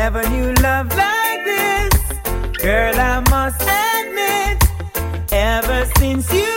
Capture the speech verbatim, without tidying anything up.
never knew love like this. Girl, I must admit, ever since you